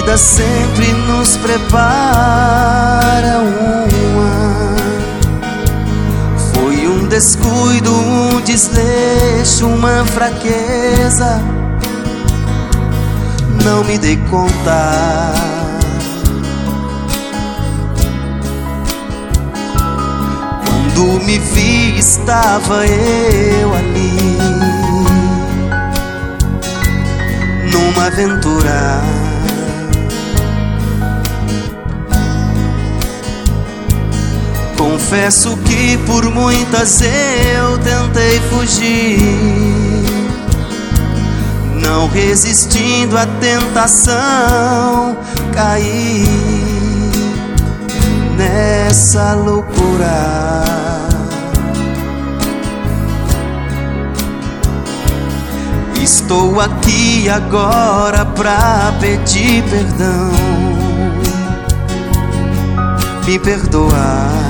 vida sempre nos prepara uma. Foi um descuido, um desleixo, uma fraqueza. Não me dei conta. Quando me vi, estava eu ali, numa aventura. Confesso que por muitas eu tentei fugir, não resistindo à tentação, caí nessa loucura. Estou aqui agora pra pedir perdão, me perdoar.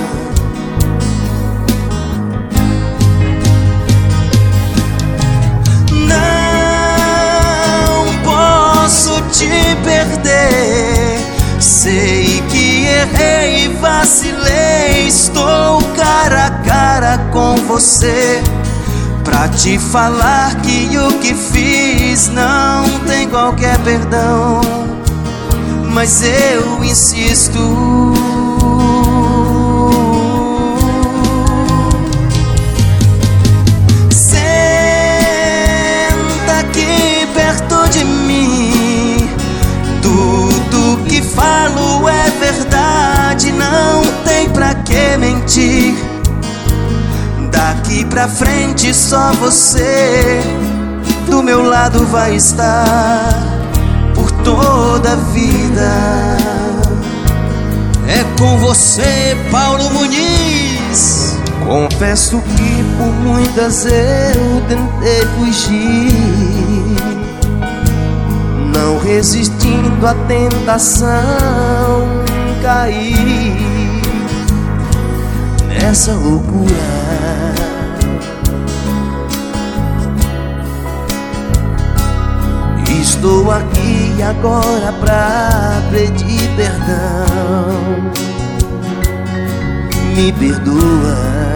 Te perder, sei que errei e vacilei. Estou cara a cara com você pra te falar que o que fiz não tem qualquer perdão, mas eu insisto. Senta aqui perto de mim. Tudo que falo é verdade, não tem pra que mentir. Daqui pra frente só você do meu lado vai estar por toda a vida. É com você, Paulo Muniz. Confesso que por muitas eu tentei fugir, não resistindo à tentação, caí nessa loucura. Estou aqui agora pra pedir perdão, me perdoa.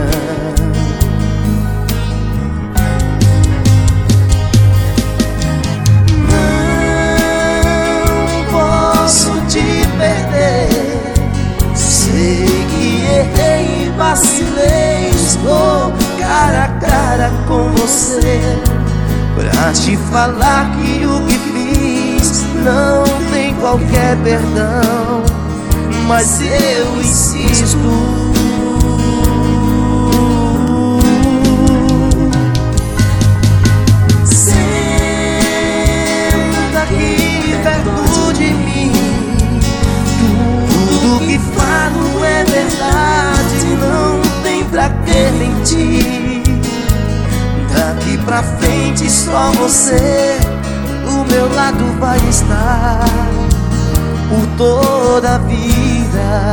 Vacilei, estou cara a cara com você pra te falar que o que fiz não tem qualquer perdão, mas eu insisto. Senta aqui perto de mim. Tudo que falo é verdade, não tem pra que mentir. Daqui pra frente só você do meu lado vai estar por toda a vida,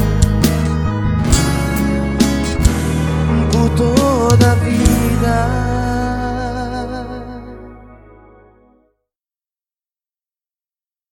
por toda a vida.